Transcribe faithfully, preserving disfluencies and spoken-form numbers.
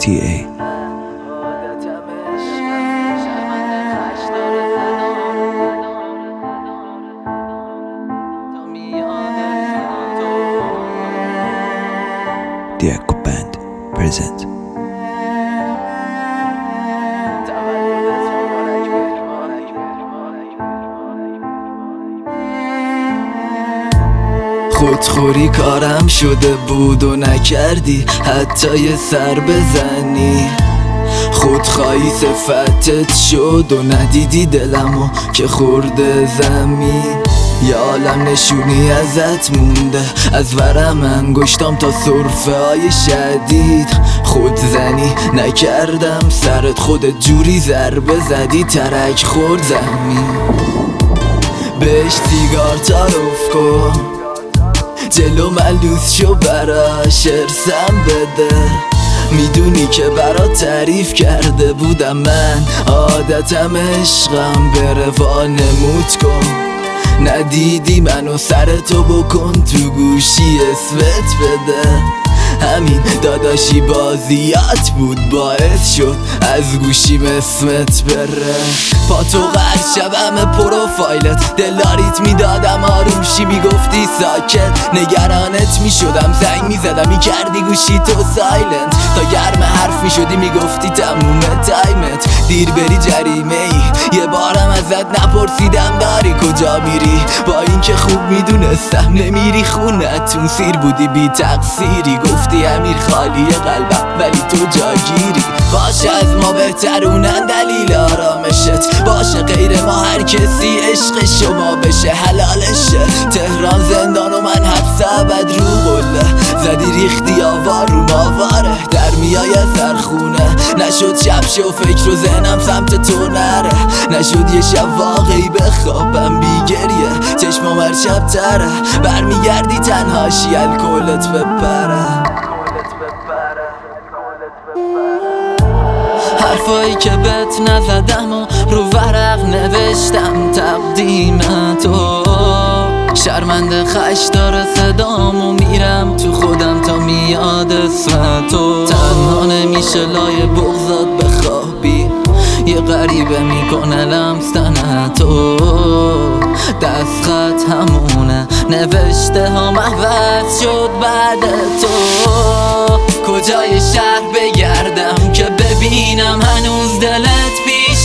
تی ای. The Echo Band present. خودخوری کارم شده بود و نکردی حتی یه سر بزنی. خودخواهی صفتت شد و ندیدی دلمو که خورده زمین. یه عالم نشونی ازت مونده، از ورم انگشتام تا سرفه های شدید. خودزنی نکردم سرت، خودت جوری ضربه زدی ترک خورد زمین. بهش سیگار تعارف کن، جلو ملوث شو براش ارسم بده. میدونی که برا تعریف کرده بودم من، عادتم عشقم بره وانمود کن. ندیدی منو سرتو بکن تو گوشی اسمت بده. همین داداشی بازیات بود باعث شد از گوشیم اسمت بره. پا تو قرد شبم پروفایلت، دلاریت میدادم آرومشی میگفتی ساکت. نگرانت میشدم زنگ میزدم میکردی گوشی تو سایلنت. تا گرم حرف میشدی میگفتی تموم تایمت. دیر بری جریمه ای، یه بارم ازت نپرسیدم داری کجا میری. با اینکه خوب میدونستم نمیری خونتون، سیر بودی بی تقصیری. گفتی امیر خالی قلبم ولی تو جاگیری. باشه از ما بهترونن دلیل آرامشت، باشه غیر ما هر کسی عشق شما بشه حلالشه. تهران زندان و من حبس ابد رو قله، زدی ریختی آوار رو ماواره. در میای سرخونه نشد شب شو فکر و ذهنم سمت تو نره. نشد یه شب واقعی بخوابم بی گریه، چشمام هر شب تره. برمیگردی تنهاشی الکلت بپره. حرفایی که بهت نزدم و رو ورق نوشتم تقدیم تو. شرمنده خش داره صدام و میرم تو خودم تا میاد اسم تو. تنها نمیشه لای بغضات بخوابی، یه غریبه میکنه لمستن تو. دست خط همونه نوشته ها محوز شد بعد تو. کجای شهر بگردم که ببینم هنوز دلت بی